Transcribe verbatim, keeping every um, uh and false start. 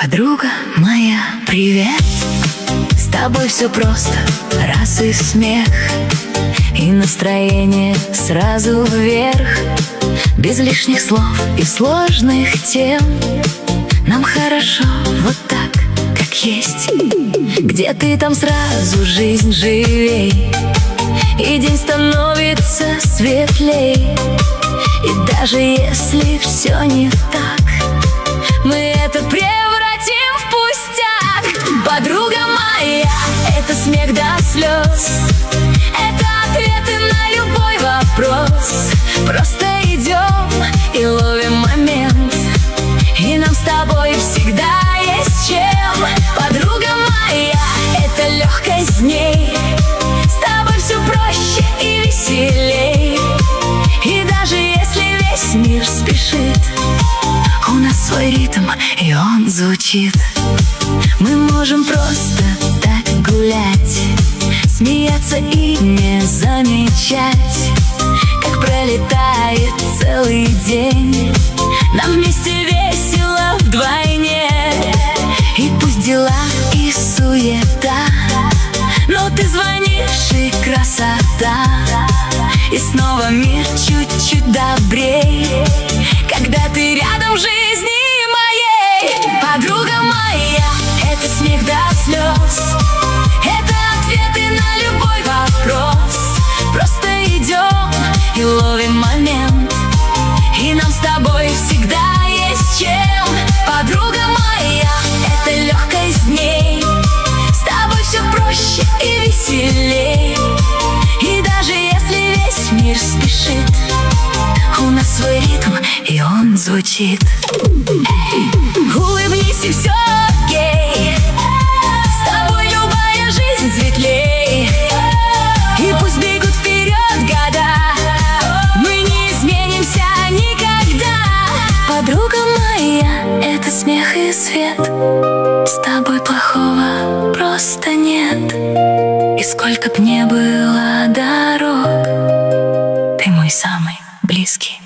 Подруга моя, привет. С тобой все просто, раз и смех, и настроение сразу вверх. Без лишних слов и сложных тем. Нам хорошо вот так, как есть. Где ты, там сразу жизнь живей, и день становится светлей. И даже если все не так, мы это превратим в пустяк. Подруга моя, это смех до слез, это ответы на любой вопрос. Просто идем и ловим момент, и нам с тобой всегда есть чем. Подруга моя, это легкость дней, с тобой все проще и веселей. И даже если весь мир спешит, у нас свой ритм, и он звучит. Мы можем просто так гулять, смеяться и не замечать, как пролетает целый день. Нам вместе весело вдвойне. И пусть дела и суета, но ты звонишь, и красота. И снова мир чуть-чуть добрей, когда ты рядом в жизни моей. Подруга моя, это смех до слез, это ответы на любой вопрос. Просто идем и ловим момент, и нам с тобой всегда есть чем. Подруга моя, это легкость дней, с тобой все проще и веселей. И даже если весь мир спешит, у нас свой ритм, и он звучит. Эй, улыбнись, и все окей, с тобой любая жизнь светлей. И пусть бегут вперед года, мы не изменимся никогда. Подруга моя, это смех и свет, с тобой плохого просто нет. И сколько б не было дорог, ты мой самый близкий